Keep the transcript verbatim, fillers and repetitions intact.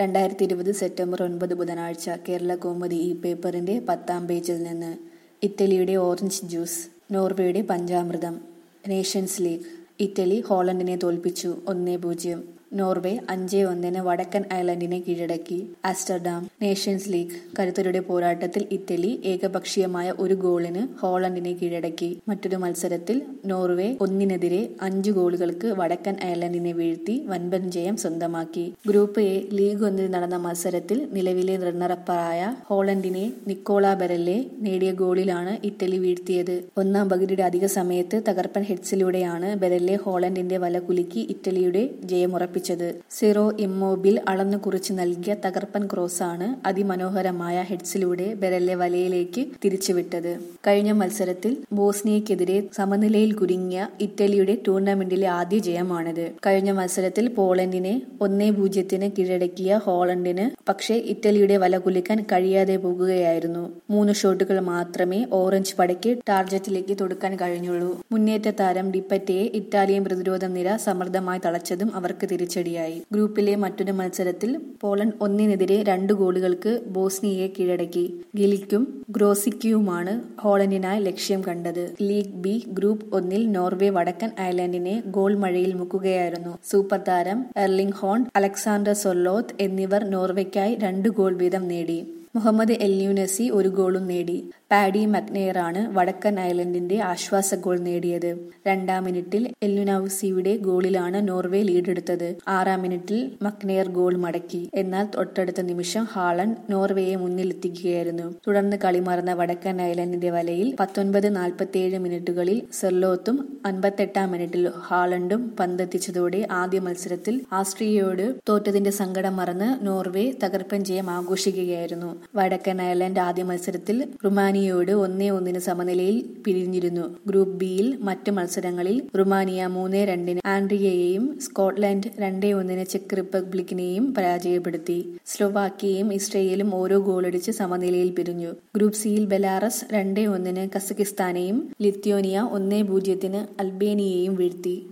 രണ്ടായിരത്തി ഇരുപത് സെപ്റ്റംബർ ഒൻപത് ബുധനാഴ്ച കേരളകൗമുദി ഈ പേപ്പറിന്റെ പത്താം പേജിൽ നിന്ന് ഇറ്റലിയുടെ ഓറഞ്ച് ജ്യൂസ്, നോർവേയുടെ പഞ്ചാമൃതം. Nations league. ഇറ്റലി ഹോളണ്ടിനെ തോൽപ്പിച്ചു ഒന്നേ പൂജ്യം. നോർവേ അഞ്ചേ ഒന്നിന് വടക്കൻ അയർലൻഡിനെ കീഴടക്കി. ആംസ്റ്റർഡാം. നേഷൻസ് ലീഗ് കരുത്തരുടെ പോരാട്ടത്തിൽ ഇറ്റലി ഏകപക്ഷീയമായ ഒരു ഗോളിന് ഹോളണ്ടിനെ കീഴടക്കി. മറ്റൊരു മത്സരത്തിൽ നോർവേ ഒന്നിനെതിരെ അഞ്ചു ഗോളുകൾക്ക് വടക്കൻ അയർലൻഡിനെ വീഴ്ത്തി വൻപൻ ജയം സ്വന്തമാക്കി. ഗ്രൂപ്പ് എ ലീഗ് ഒന്നിൽ നടന്ന മത്സരത്തിൽ നിലവിലെ റണ്ണറപ്പായ ഹോളണ്ടിനെ നിക്കോള ബെരല്ലെ നേടിയ ഗോളിലാണ് ഇറ്റലി വീഴ്ത്തിയത്. ഒന്നാം പകുതിയുടെ അധിക സമയത്ത് തകർപ്പൻ ഹെഡ്സിലൂടെയാണ് ബെരല്ലെ ഹോളണ്ടിന്റെ വല കുലുക്കി ഇറ്റലിയുടെ ജയമുറപ്പിച്ചത്. സിറോ ഇമ്മോബിൽ അളന്നു കുറിച്ച് നൽകിയ തകർപ്പൻ ക്രോസാണ് അതിമനോഹരമായ ഹെഡ്സിലൂടെ ബെരല്ലെ വലയിലേക്ക് തിരിച്ചുവിട്ടത്. കഴിഞ്ഞ മത്സരത്തിൽ ബോസ്നിയക്കെതിരെ സമനിലയിൽ കുരുങ്ങിയ ഇറ്റലിയുടെ ടൂർണമെന്റിലെ ആദ്യ ജയമാണിത്. കഴിഞ്ഞ മത്സരത്തിൽ പോളണ്ടിനെ ഒന്നേ പൂജ്യത്തിന് കീഴടക്കിയ ഹോളണ്ടിന് പക്ഷേ ഇറ്റലിയുടെ വല കുലുക്കാൻ കഴിയാതെ പോകുകയായിരുന്നു. മൂന്ന് ഷോട്ടുകൾ മാത്രമേ ഓറഞ്ച് പടയ്ക്ക് ടാർജറ്റിലേക്ക് തൊടുക്കാൻ കഴിഞ്ഞുള്ളൂ. മുന്നേറ്റ താരം ഡിപ്പറ്റയെ ഇറ്റാലിയൻ പ്രതിരോധ നിര സമർത്ഥമായി തളച്ചതും അവർക്ക് തിരിച്ചടിയായി. ഗ്രൂപ്പിലെ മറ്റൊരു മത്സരത്തിൽ പോളണ്ട് ഒന്നിനെതിരെ രണ്ട് ഗോളുകൾക്ക് ബോസ്നിയയെ കീഴടക്കി. ഗിലിക്കും ഗ്രോസിക്കിയുമാണ് ഹോളണ്ടിനായി ലക്ഷ്യം കണ്ടത്. ലീഗ് ബി ഗ്രൂപ്പ് ഒന്നിൽ നോർവേ വടക്കൻ അയർലൻഡിനെ ഗോൾ മഴയിൽ മുക്കുകയായിരുന്നു. സൂപ്പർ താരം എർലിംഗ് ഹോണ്ട്, അലക്സാണ്ടർ സൊർലോത്ത് എന്നിവർ നോർവേക്കായി രണ്ട് ഗോൾ വീതം നേടി. മുഹമ്മദ് എൽയൂനസി ഒരു ഗോളും നേടി. പാഡി മക്നെയറാണ് വടക്കൻ അയർലൻഡിന്റെ ആശ്വാസ ഗോൾ നേടിയത്. രണ്ടാം മിനിറ്റിൽ എൽയൂനസിയുടെ ഗോളിലാണ് നോർവേ ലീഡെടുത്തത്. ആറാം മിനിറ്റിൽ മക്നെയർ ഗോൾ മടക്കി. എന്നാൽ തൊട്ടടുത്ത നിമിഷം ഹാളണ്ട് നോർവേയെ മുന്നിലെത്തിക്കുകയായിരുന്നു. തുടർന്ന് കളി മറന്ന വടക്കൻ അയർലൻഡിന്റെ വലയിൽ പത്തൊൻപത് നാൽപ്പത്തിയേഴ് മിനിറ്റുകളിൽ സെർലോത്തും അൻപത്തെട്ടാം മിനിറ്റിൽ ഹാളണ്ടും പന്തെത്തിച്ചതോടെ ആദ്യ മത്സരത്തിൽ ആസ്ട്രിയയോട് തോറ്റതിന്റെ സങ്കടം മറന്ന് നോർവേ തകർപ്പൻ ജയം ആഘോഷിക്കുകയായിരുന്നു. വടക്കൻ അയർലൻഡ് ആദ്യ മത്സരത്തിൽ റുമാനിയയോട് ഒന്നേ ഒന്നിന് സമനിലയിൽ പിരിഞ്ഞിരുന്നു. ഗ്രൂപ്പ് ബിയിൽ മറ്റ് മത്സരങ്ങളിൽ റുമാനിയ മൂന്നേ രണ്ടിന് ആൻഡ്രിയയെയും സ്കോട്ട്ലൻഡ് രണ്ടേ ഒന്നിന് ചെക്ക് റിപ്പബ്ലിക്കിനെയും പരാജയപ്പെടുത്തി. സ്ലോവാക്യയും ഇസ്രയേലും ഓരോ ഗോളടിച്ച് സമനിലയിൽ പിരിഞ്ഞു. ഗ്രൂപ്പ് സിയിൽ ബെലാറസ് രണ്ടേ ഒന്നിന് കസക്കിസ്ഥാനെയും ലിത്വാനിയ ഒന്നേ പൂജ്യത്തിന് അൽബേനിയയെയും വീഴ്ത്തി.